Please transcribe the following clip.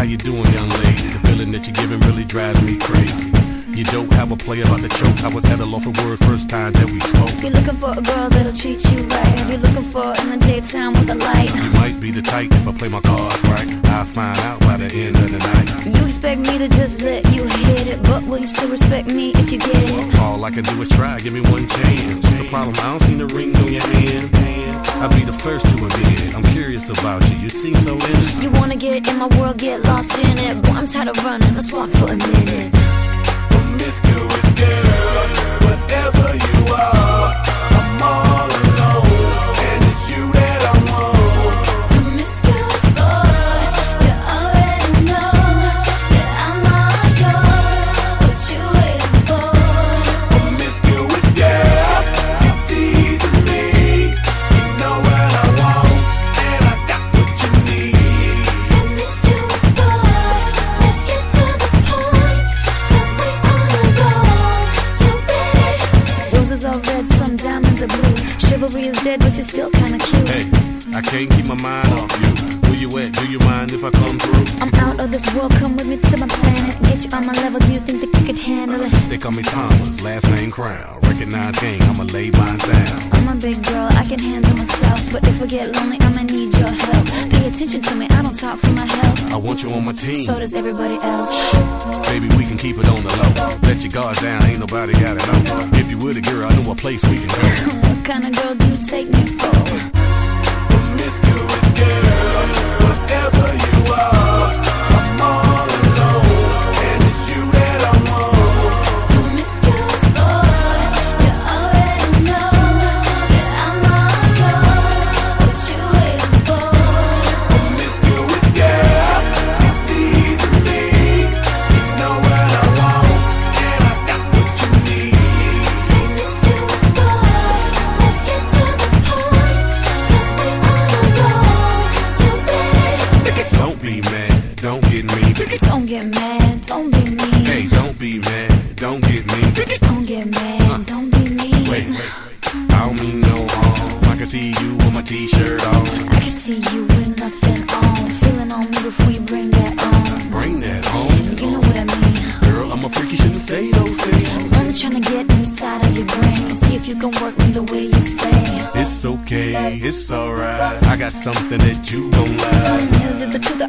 you doing, young lady? The feeling that you're giving really drives me crazy. You don't have a play about the choke. I was at a loss for words first time that we spoke. You're looking for a girl that'll treat you right. You're looking for in the daytime with a light. You might be the type if I play my cards right. I'll find out by the end of the night. You expect me to just let you hit it, but will you still respect me if you get it? All I can do is try, give me one chance. What's the problem? I don't see the ring on your hand. I'll be the first to admit I'm curious about you, you seem so innocent. You wanna get in my world, get lost in it. Boy, I'm tired of running, let's walk for a minute. Promiscuous girl, whatever you are, I'm all alone, and it's you that I want. Promiscuous boy, you already know that I'm all yours. What you waiting for? Promiscuous girl, you're teasing me. You know what I want, and I got what you need. Promiscuous boy, let's get to the point, 'cause we on the road. You ready? Roses are red, some diamonds are blue. Chivalry is dead, but you're still kinda cute. Hey, I can't keep my mind off you. Where you at? Do you mind if I come through? I'm out of this world, come with me to my planet. Get you on my level, do you think that you could handle it? They call me Thomas, last name Crown. Recognize gang, I'ma lay mine down. I'm a big girl, I can handle myself. But if I get lonely, I'ma need your help. Pay attention to me, I don't talk for my health. I want you on my team. So does everybody else. Baby, we can keep it on the low. Let your guards down, ain't nobody got it on. If you were the girl, I know a place we can go. What kind of girl do you take me for? Promiscuous girl, whatever you are, I'm all alone, and it's you that I want. Promiscuous boy, you already know that I'm all yours. What you waiting for? Promiscuous girl, you're teasing me. You know what I want, and I got what you need. Promiscuous boy, let's get to the point, 'cause we on the road. You ready? Don't be mad, don't get me. Don't get mad, don't be mean. Hey, don't be mad, don't get me. Don't get mad, don't be mean. Wait, I don't mean no harm. I can see you with my t-shirt on. I can see you with nothing on. Feeling on me before you bring that on. Bring that home. You know what I mean. Girl, I'm a freak, you shouldn't say those things. I'm trying to get inside of your brain. See if you can work me the way you say. It's okay, it's alright. I got something that you gon' like. Is it the truth or